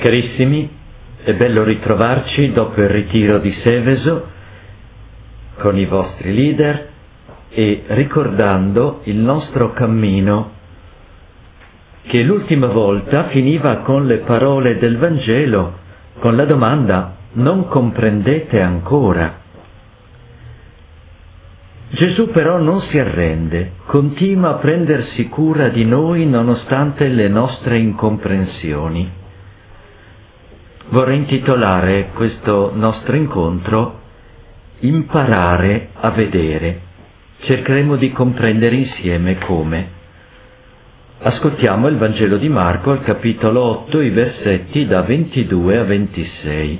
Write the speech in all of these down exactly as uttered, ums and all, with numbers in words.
Carissimi, è bello ritrovarci dopo il ritiro di Seveso con i vostri leader e ricordando il nostro cammino che l'ultima volta finiva con le parole del Vangelo, con la domanda: non comprendete ancora? Gesù però non si arrende, continua a prendersi cura di noi nonostante le nostre incomprensioni. Vorrei intitolare questo nostro incontro Imparare a vedere. Cercheremo di comprendere insieme come. Ascoltiamo il Vangelo di Marco al capitolo otto, i versetti da ventidue a ventisei.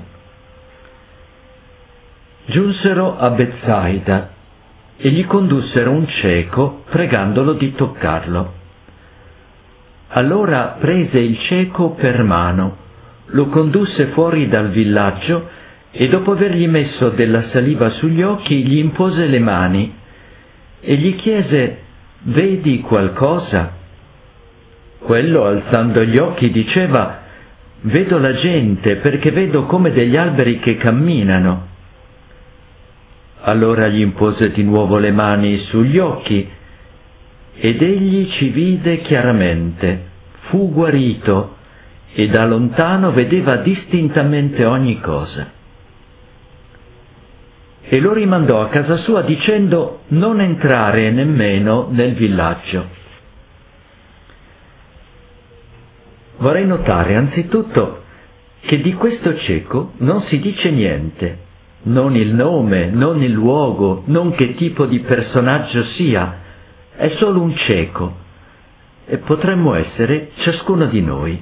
Giunsero a Betsaida e gli condussero un cieco pregandolo di toccarlo. Allora prese il cieco per mano, lo condusse fuori dal villaggio e dopo avergli messo della saliva sugli occhi gli impose le mani e gli chiese: vedi qualcosa? Quello, alzando gli occhi, diceva: vedo la gente, perché vedo come degli alberi che camminano. Allora gli impose di nuovo le mani sugli occhi ed egli ci vide chiaramente, fu guarito e da lontano vedeva distintamente ogni cosa. E lo rimandò a casa sua dicendo: non entrare nemmeno nel villaggio. Vorrei notare anzitutto che di questo cieco non si dice niente, non il nome, non il luogo, non che tipo di personaggio sia, è solo un cieco e potremmo essere ciascuno di noi.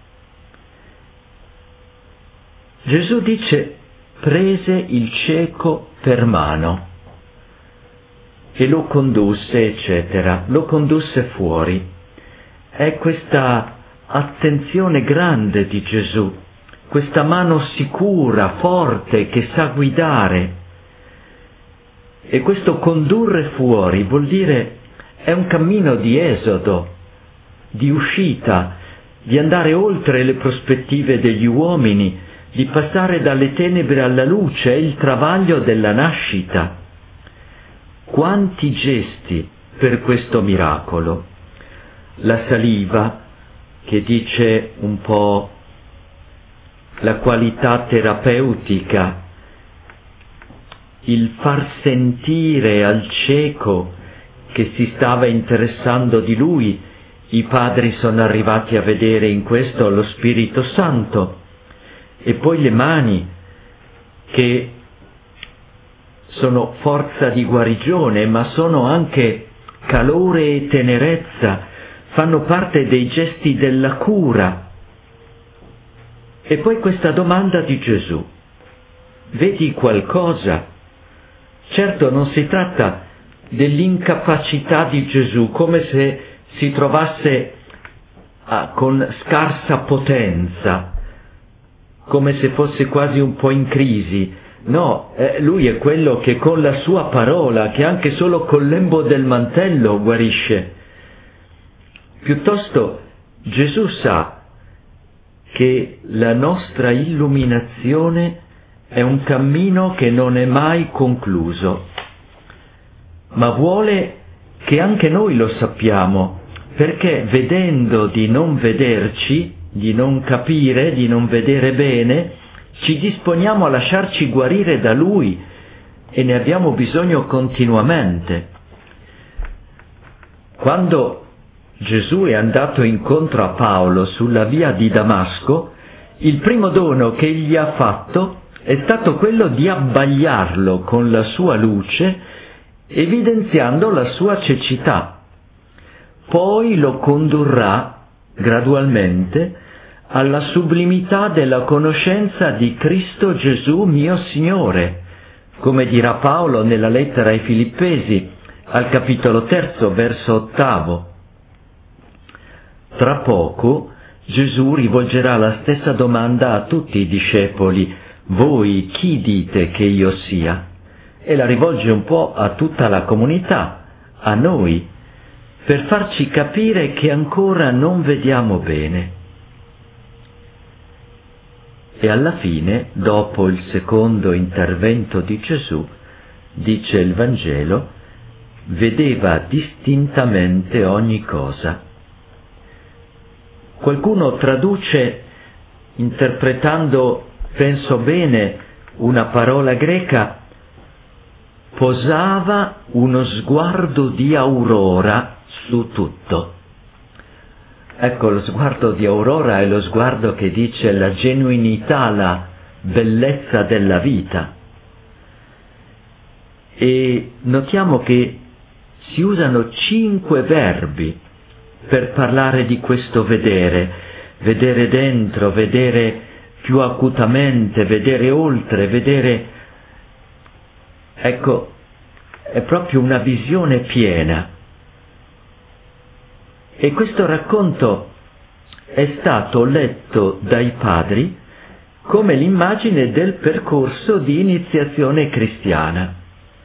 Gesù dice: prese il cieco per mano e lo condusse, eccetera, lo condusse fuori. È questa attenzione grande di Gesù, questa mano sicura, forte, che sa guidare. E questo condurre fuori vuol dire è un cammino di esodo, di uscita, di andare oltre le prospettive degli uomini, di passare dalle tenebre alla luce, è il travaglio della nascita. Quanti gesti per questo miracolo! La saliva, che dice un po' la qualità terapeutica, il far sentire al cieco che si stava interessando di lui. I padri sono arrivati a vedere in questo lo Spirito Santo. E poi le mani, che sono forza di guarigione, ma sono anche calore e tenerezza, fanno parte dei gesti della cura. E poi questa domanda di Gesù: vedi qualcosa? Certo, non si tratta dell'incapacità di Gesù, come se si trovasse ah, con scarsa potenza, come se fosse quasi un po' in crisi. No, eh, lui è quello che con la sua parola, che anche solo col lembo del mantello guarisce. Piuttosto Gesù sa che la nostra illuminazione è un cammino che non è mai concluso, ma vuole che anche noi lo sappiamo, perché vedendo di non vederci, di non capire, di non vedere bene, ci disponiamo a lasciarci guarire da Lui e ne abbiamo bisogno continuamente. Quando Gesù è andato incontro a Paolo sulla via di Damasco, il primo dono che gli ha fatto è stato quello di abbagliarlo con la sua luce, evidenziando la sua cecità. Poi lo condurrà gradualmente alla sublimità della conoscenza di Cristo Gesù mio Signore, come dirà Paolo nella lettera ai Filippesi, al capitolo terzo, verso ottavo. Tra poco Gesù rivolgerà la stessa domanda a tutti i discepoli: voi chi dite che io sia? E la rivolge un po' a tutta la comunità, a noi, per farci capire che ancora non vediamo bene. E alla fine, dopo il secondo intervento di Gesù, dice il Vangelo, vedeva distintamente ogni cosa. Qualcuno traduce, interpretando, penso bene, una parola greca, posava uno sguardo di aurora su tutto. Ecco, lo sguardo di aurora è lo sguardo che dice la genuinità, la bellezza della vita. E notiamo che si usano cinque verbi per parlare di questo vedere, vedere dentro, vedere più acutamente, vedere oltre, vedere... Ecco, è proprio una visione piena. E questo racconto è stato letto dai padri come l'immagine del percorso di iniziazione cristiana.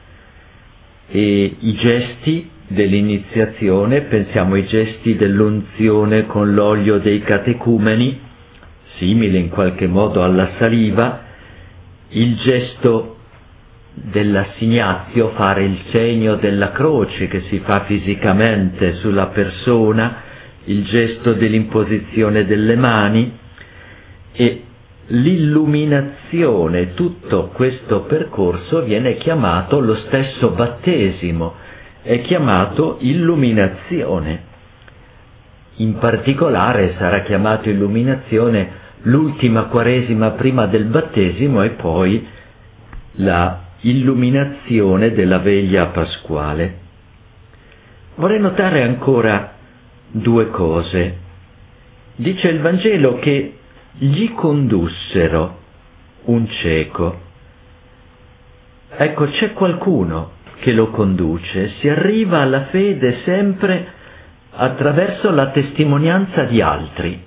E i gesti dell'iniziazione, pensiamo ai gesti dell'unzione con l'olio dei catecumeni, simile in qualche modo alla saliva, il gesto dell'assignatio, fare il segno della croce che si fa fisicamente sulla persona, il gesto dell'imposizione delle mani e l'illuminazione. Tutto questo percorso viene chiamato lo stesso battesimo, è chiamato illuminazione. In particolare sarà chiamato illuminazione l'ultima quaresima prima del battesimo e poi la illuminazione della veglia pasquale. Vorrei notare ancora due cose. Dice il Vangelo che gli condussero un cieco. Ecco, c'è qualcuno che lo conduce, si arriva alla fede sempre attraverso la testimonianza di altri.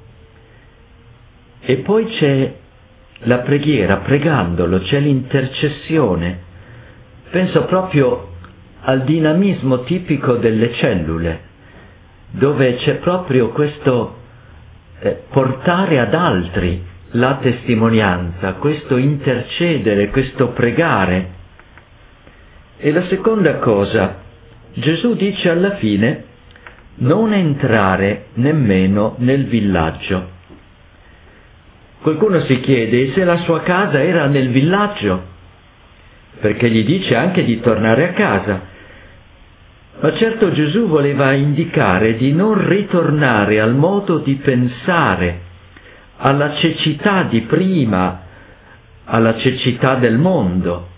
E poi c'è la preghiera, pregandolo, c'è l'intercessione. Penso proprio al dinamismo tipico delle cellule, dove c'è proprio questo eh, portare ad altri la testimonianza, questo intercedere, questo pregare. E la seconda cosa, Gesù dice alla fine, non entrare nemmeno nel villaggio. Qualcuno si chiede se la sua casa era nel villaggio, perché gli dice anche di tornare a casa. Ma certo Gesù voleva indicare di non ritornare al modo di pensare, alla cecità di prima, alla cecità del mondo.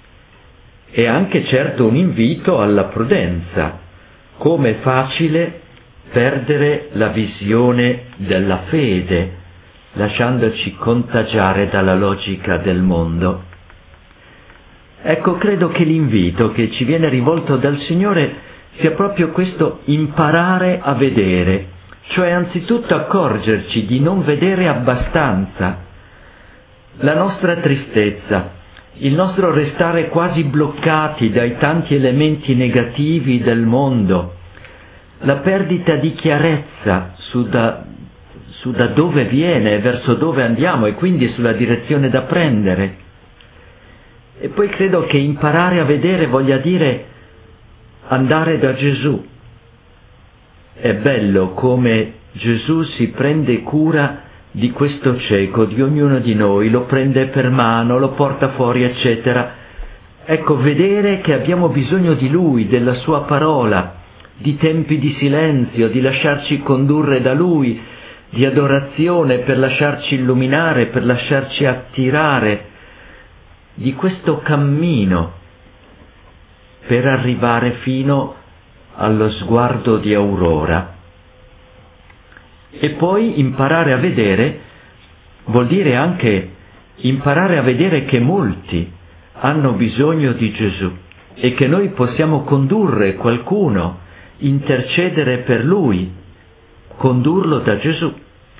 E anche certo un invito alla prudenza, come è facile perdere la visione della fede, lasciandoci contagiare dalla logica del mondo. Ecco, credo che l'invito che ci viene rivolto dal Signore sia proprio questo imparare a vedere, cioè anzitutto accorgerci di non vedere abbastanza la nostra tristezza, il nostro restare quasi bloccati dai tanti elementi negativi del mondo, la perdita di chiarezza su da, su da dove viene, verso dove andiamo e quindi sulla direzione da prendere. E poi credo che imparare a vedere voglia dire andare da Gesù. È bello come Gesù si prende cura di questo cieco, di ognuno di noi, lo prende per mano, lo porta fuori, eccetera. Ecco, vedere che abbiamo bisogno di Lui, della Sua parola, di tempi di silenzio, di lasciarci condurre da Lui, di adorazione per lasciarci illuminare, per lasciarci attirare, di questo cammino per arrivare fino allo sguardo di aurora. E poi imparare a vedere vuol dire anche imparare a vedere che molti hanno bisogno di Gesù e che noi possiamo condurre qualcuno, intercedere per lui, condurlo da Gesù.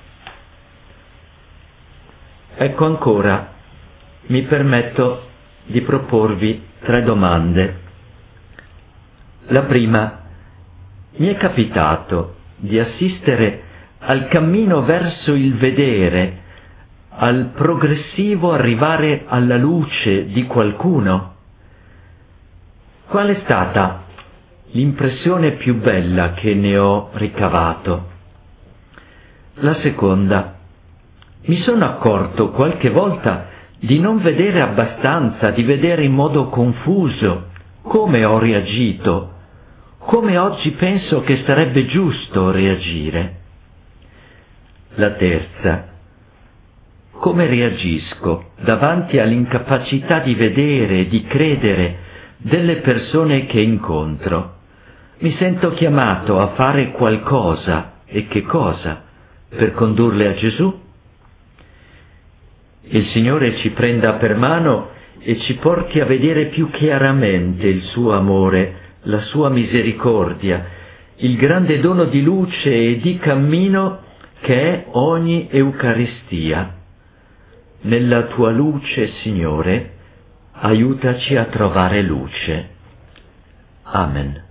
Ecco ancora, mi permetto di proporvi tre domande. La prima, mi è capitato di assistere al cammino verso il vedere al progressivo arrivare alla luce di qualcuno? Qual è stata l'impressione più bella che ne ho ricavato? La seconda. Mi sono accorto qualche volta di non vedere abbastanza, di vedere in modo confuso come ho reagito, come oggi penso che sarebbe giusto reagire. La terza. Come reagisco davanti all'incapacità di vedere e di credere delle persone che incontro? Mi sento chiamato a fare qualcosa, e che cosa? Per condurle a Gesù? Il Signore ci prenda per mano e ci porti a vedere più chiaramente il suo amore, la sua misericordia, il grande dono di luce e di cammino che è ogni Eucaristia. Nella tua luce, Signore, aiutaci a trovare luce. Amen.